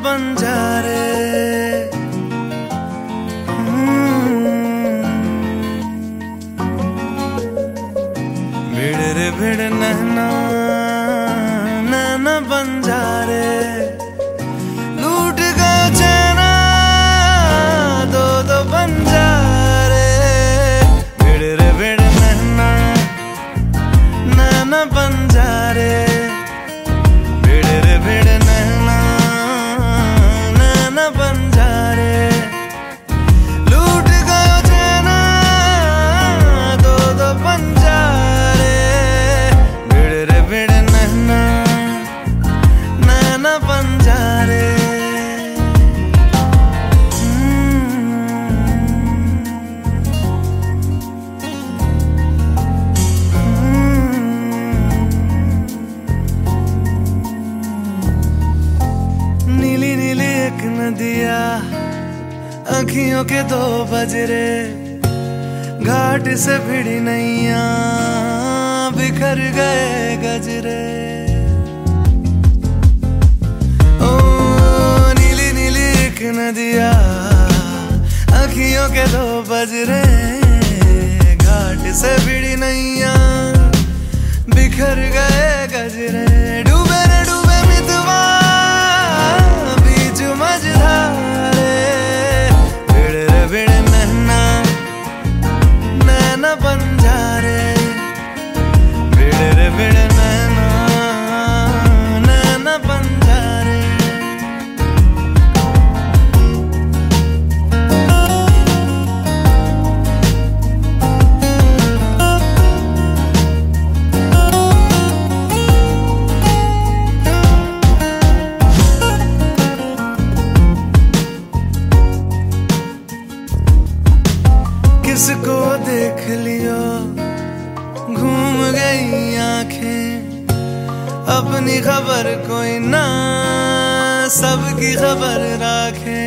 बंजारे। भिड़ रे भिड़ नैना नैना बंजारे, लूट गए चैना दो दो बंजारे। भिड़ रे भिड़ नैना नैना बंजारे, भिड़ रे भिड़ नैना नैना बंजारे, लूट गयो चैना दो दो बंजारे। भिड़ रे भिड़ नैना नैना बंजारे। नीली नीली एक नदिया, आँखियों के दो बजरे, घाट से भिड़ी नैया बिखर गए गजरे। ओ नीली नीली एक नदिया, आँखियों के दो बजरे, घाट से भिड़ी नैया बिखर गए गजरे। डूबे रे डूबे मितवा बीच मझधारे, भिड़ रे भिड़ नैना नैना बंजारे, भिड़ रे भिड़ नैना नैना बंजारे। किसको देख लियो घूम गई आंखें, अपनी खबर कोई ना सबकी खबर राखे,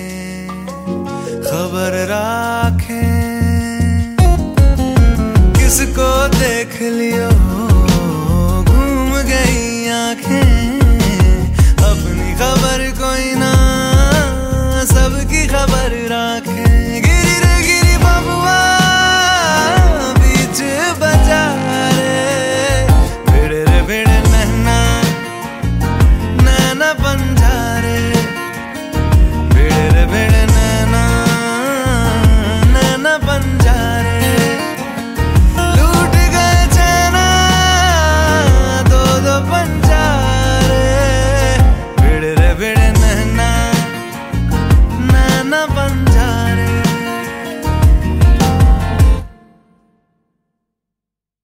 खबर राखे। किसको देख लियो